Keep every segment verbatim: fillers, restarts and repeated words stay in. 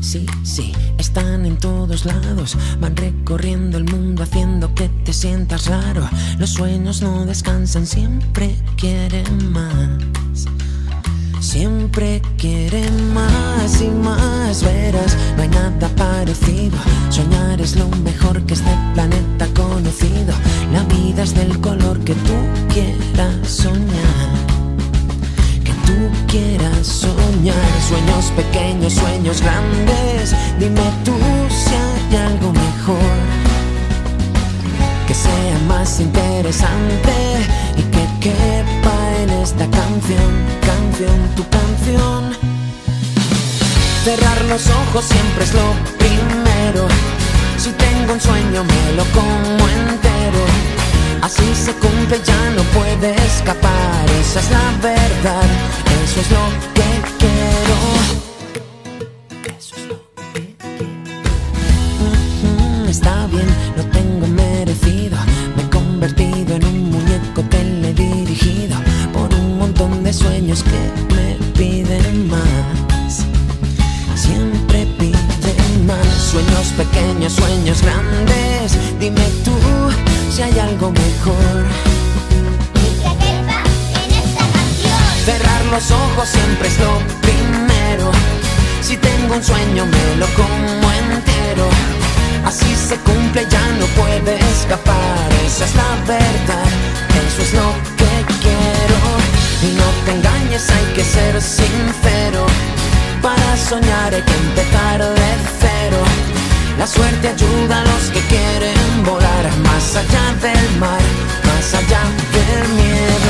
Sí, sí, están en todos lados, van recorriendo el mundo haciendo que te sientas raro. Los sueños no descansan, siempre quieren más. Siempre quieren más y más, verás, no hay nada parecido. Soñar es lo mejor que este planeta ha conocido. La vida es del color que tú quieras soñar, que tú quieras soñar. Sueños pequeños, sueños grandes, dime tú si hay algo mejor, que sea más interesante y que quepa en esta canción, canción, tu canción. Cerrar los ojos siempre es lo primero. Si tengo un sueño me lo como entero. Así se cumple, ya no puede escapar. Esa es la verdad, eso es lo que quiero. Eso es lo que quiero. Mm-hmm, está bien, lo tengo merecido. Me he convertido en un muñeco teledirigido por un montón de sueños que me piden más. Siempre piden más. Sueños pequeños, sueños grandes, dime tú si hay algo mejor, y que quepa en esta canción. Cerrar los ojos siempre es lo primero. Si tengo un sueño me lo como entero. Así se cumple, ya no puede escapar. Esa es la verdad, eso es lo que quiero. Y no te engañes, hay que ser sincero. Para soñar hay que empezar de cero. La suerte ayuda a los que quieren volar más allá del mar, más allá del miedo.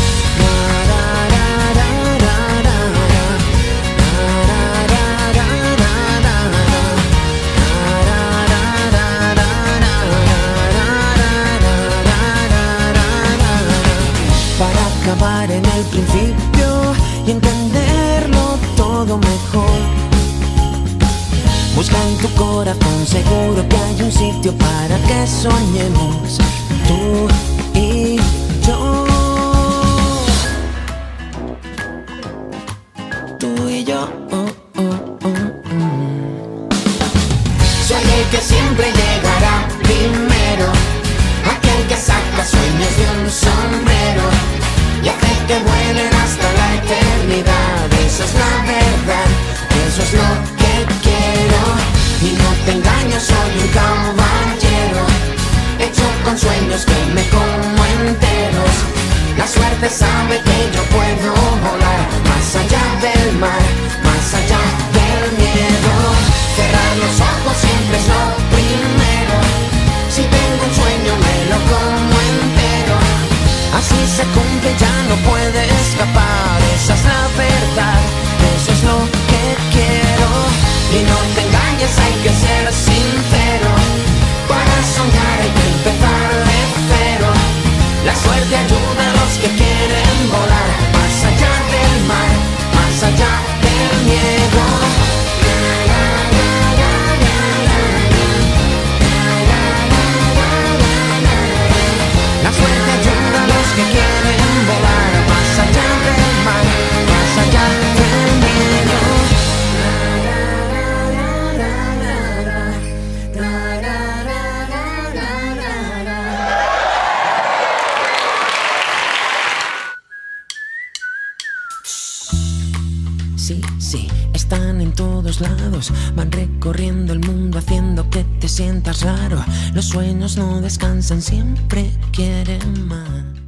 Para acabar en el principio y entenderlo todo mejor, busca en tu corazón, seguro que hay un sitio para que soñemos tú y yo. Tú y yo. Oh, oh, oh, oh. Soy el que siempre llegará primero, aquel que saca sueños de un sombrero y hace que vuelen hasta la eternidad. Esa es la verdad, eso es lo que quiero. Y no te engaño, soy un caballero hecho con sueños que me como enteros. La suerte sabe que yo puedo volar más allá del mar, más allá del miedo. Cerrar los ojos siempre es lo primero. Si tengo un sueño me lo como entero. Así se cumple, ya no puede escapar. Esa es la verdad, eso es lo que quiero. Y no te engañes, hay que ser sincero. Para soñar hay que empezar de cero. La suerte ayuda a los que quieren volar más allá del mar, más allá del miedo. La suerte ayuda a los que quieren volar más allá del mar, más allá del miedo. Sí, sí, están en todos lados, van recorriendo el mundo haciendo que te sientas raro. Los sueños no descansan, siempre quieren más.